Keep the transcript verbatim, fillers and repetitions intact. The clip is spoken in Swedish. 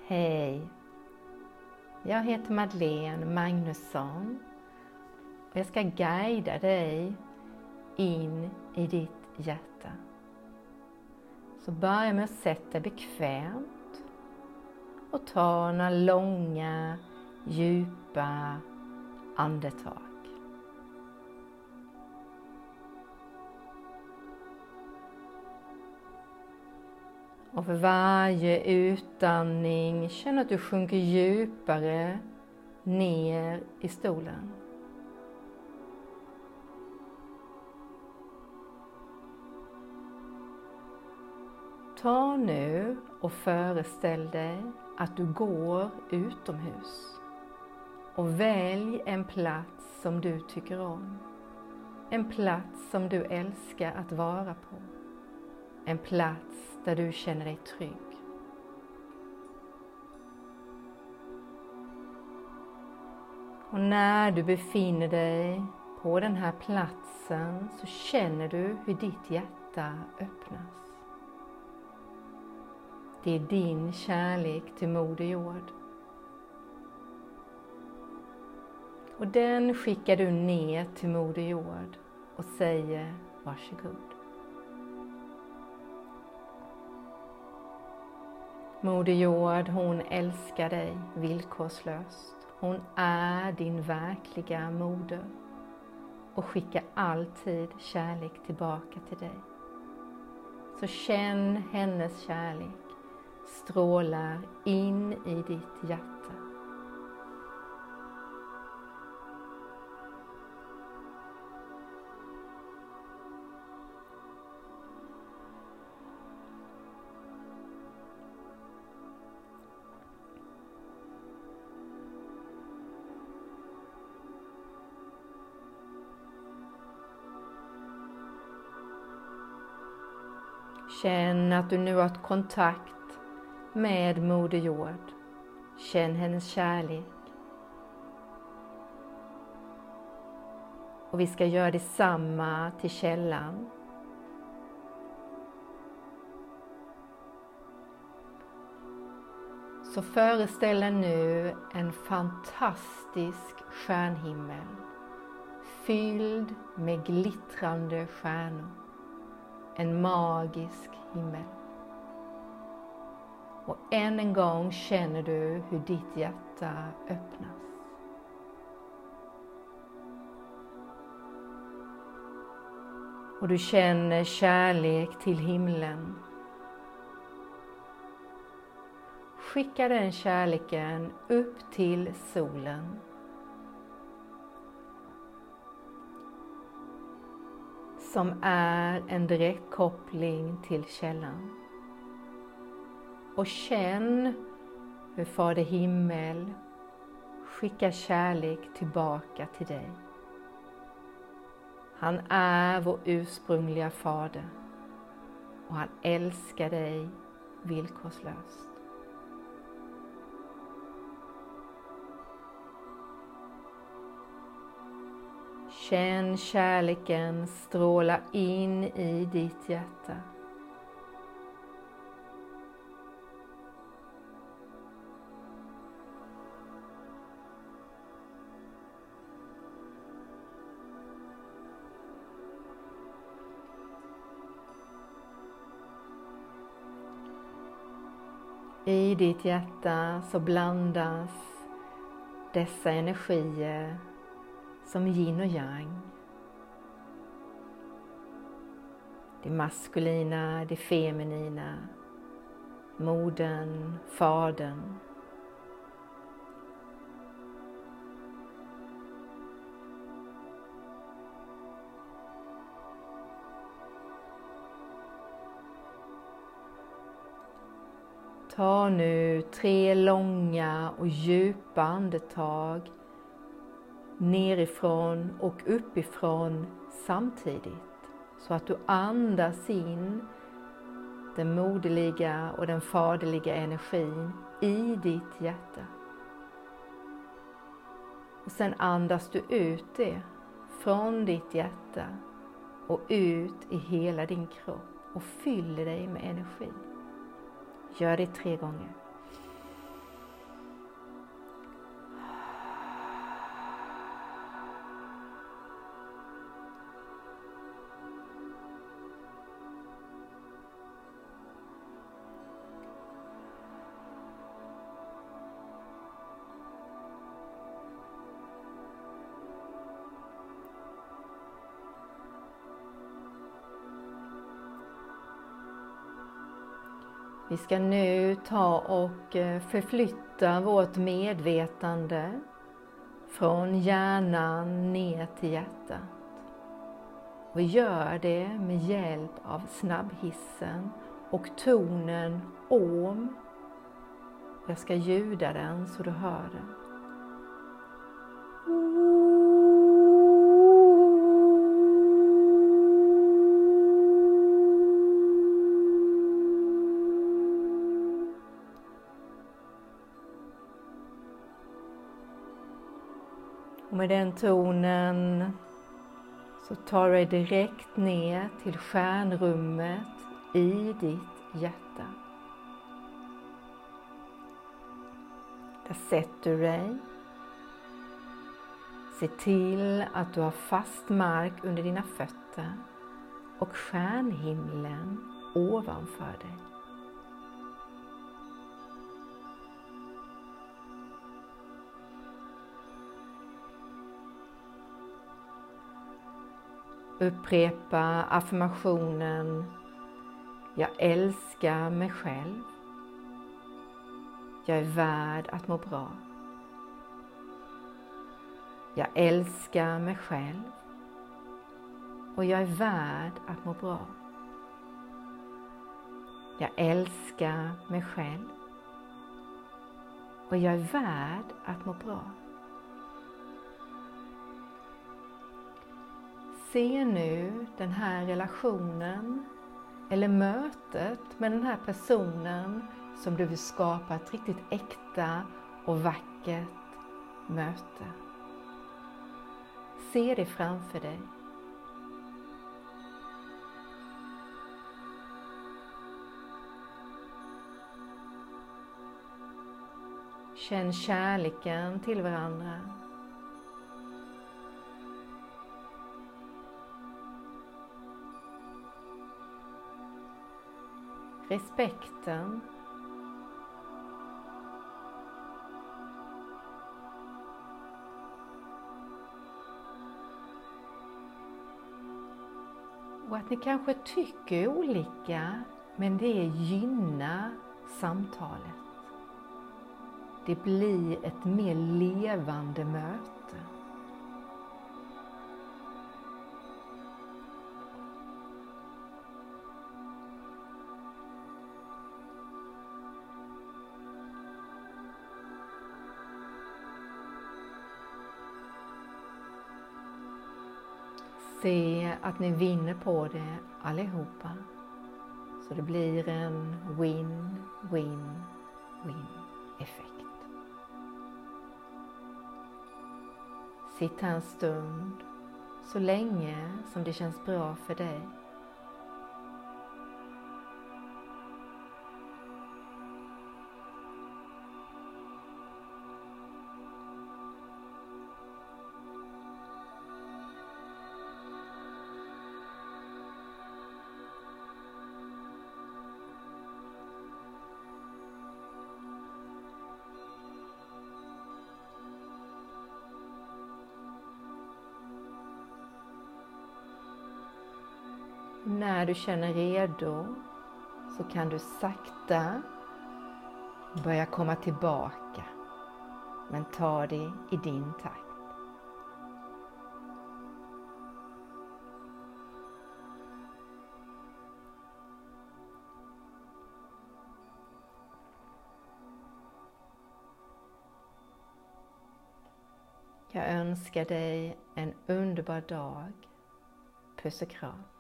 Hej, jag heter Madeleine Magnusson och jag ska guida dig in i ditt hjärta. Så börja med att sätta dig bekvämt och ta några långa, djupa andetag. Och för varje utandning känn att du sjunker djupare ner i stolen. Ta nu och föreställ dig att du går utomhus och välj en plats som du tycker om. En plats som du älskar att vara på. En plats där du känner dig trygg. Och när du befinner dig på den här platsen så känner du hur ditt hjärta öppnas. Det är din kärlek till Moder Jord. Och den skickar du ner till Moder Jord och säger varsågod. Moder Jord, hon älskar dig villkorslöst. Hon är din verkliga moder och skickar alltid kärlek tillbaka till dig. Så känn hennes kärlek strålar in i ditt hjärta. Känn att du nu har kontakt med Moder Jord. Känn hennes kärlek. Och vi ska göra detsamma till källan. Så föreställ dig nu en fantastisk stjärnhimmel. Fylld med glittrande stjärnor. En magisk himmel. Och än en gång känner du hur ditt hjärta öppnas. Och du känner kärlek till himlen. Skicka den kärleken upp till solen. Som är en direktkoppling till källan. Och känn hur Fader himmel skickar kärlek tillbaka till dig. Han är vår ursprungliga fader och han älskar dig villkorslöst. Känn kärleken stråla in i ditt hjärta. I ditt hjärta så blandas dessa energier som yin och yang. Det maskulina, det feminina, modern, fadern. Ta nu tre långa och djupa andetag nerifrån och uppifrån samtidigt. Så att du andas in den moderliga och den faderliga energin i ditt hjärta. Och sen andas du ut det från ditt hjärta och ut i hela din kropp och fyller dig med energi. Gör det tre gånger. Vi ska nu ta och förflytta vårt medvetande från hjärnan ner till hjärtat. Vi gör det med hjälp av snabbhissen och tonen Om. Jag ska ljuda den så du hör den. Och med den tonen så tar du dig direkt ner till stjärnrummet i ditt hjärta. Där sätter du dig. Se till att du har fast mark under dina fötter och stjärnhimlen ovanför dig. Upprepa affirmationen: Jag älskar mig själv. Jag är värd att må bra. Jag älskar mig själv. Och jag är värd att må bra. Jag älskar mig själv. Och jag är värd att må bra. Se nu den här relationen eller mötet med den här personen som du vill skapa ett riktigt äkta och vackert möte. Se det framför dig. Känn kärleken till varandra. Respekten. Och att ni kanske tycker olika, men det gynnar samtalet. Det blir ett mer levande möte. Se att ni vinner på det allihopa. Så det blir en win-win-win effekt. Sitt här en stund så länge som det känns bra för dig. När du känner redo så kan du sakta börja komma tillbaka, men ta det i din takt. Jag önskar dig en underbar dag. Puss och kram.